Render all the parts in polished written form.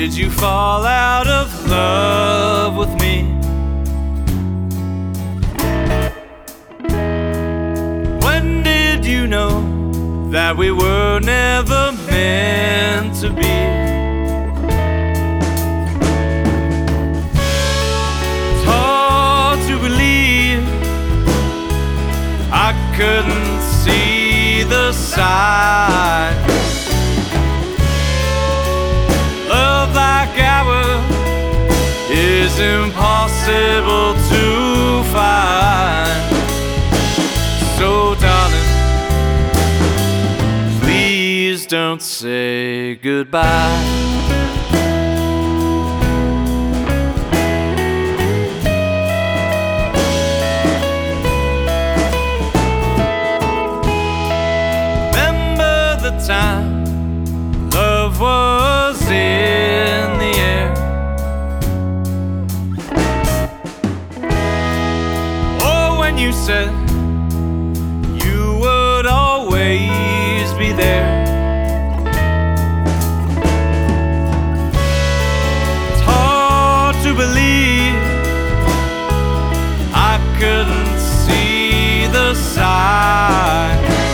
did you fall out of love with me? When did you know that we were never meant to be? It's hard to believe I couldn't see the sign. Love like ours is impossible to find. So darling, please don't say goodbye. Time love was in the air. Oh, when you said you would always be there. It's hard to believe I couldn't see the sign.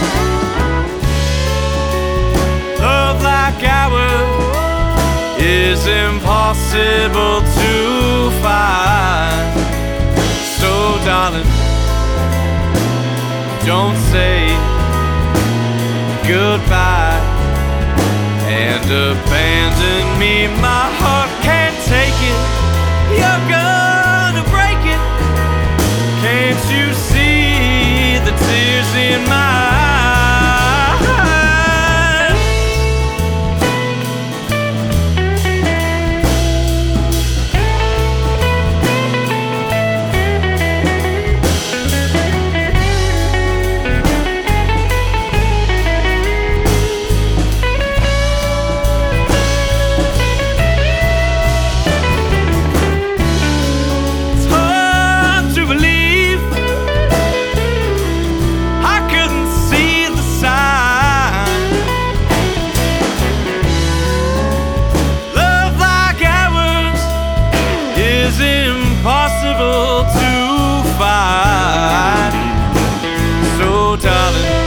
Like ours is impossible to find. So darling, don't say goodbye and abandon me. My heart can't take it. You're gonna break it. Can't you see the tears in my eyes? Impossible to find. So darling,